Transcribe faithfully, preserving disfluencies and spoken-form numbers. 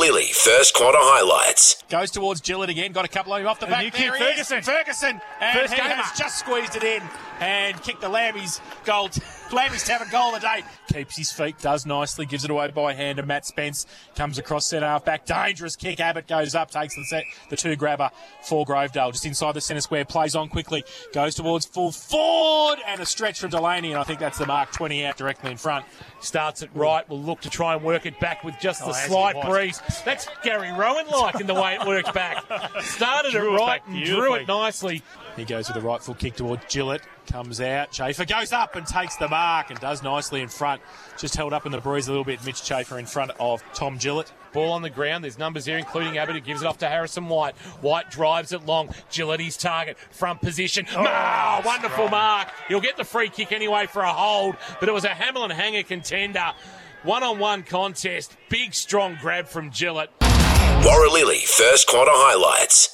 Warralili first quarter highlights. Goes towards Gillett again. Got a couple of him off the back. New There kid, he Ferguson. is. Ferguson. And First he gamer. has just squeezed it in and kicked the Lambie's goal. Lambie's to have a goal of the day. Keeps his feet, does nicely, gives it away by hand, and Matt Spence comes across centre half back. Dangerous kick. Abbott goes up, takes the set, the two grabber for Grovedale. Just inside the centre square, plays on quickly, goes towards full forward, and a stretch from Delaney, and I think that's the mark, twenty out directly in front. Starts it right, will look to try and work it back with just Oh, the as he slight was. breeze. That's Gary Rowan-like in the way it worked back. Started it Drew it right back and drew beautifully. it nicely. He goes with a right foot kick towards Gillett, comes out, Chafer goes up and takes the mark and does nicely in front. Just held up in the breeze a little bit, Mitch Chafer in front of Tom Gillett. Ball on the ground. There's numbers here, including Abbott, who gives it off to Harrison White. White drives it long. Gillett, his target. Front position. Oh, oh, wonderful mark. He'll get the free kick anyway for a hold, but it was a Hamlin hanger contender. One-on-one contest. Big, strong grab from Gillett. Warralili first quarter highlights.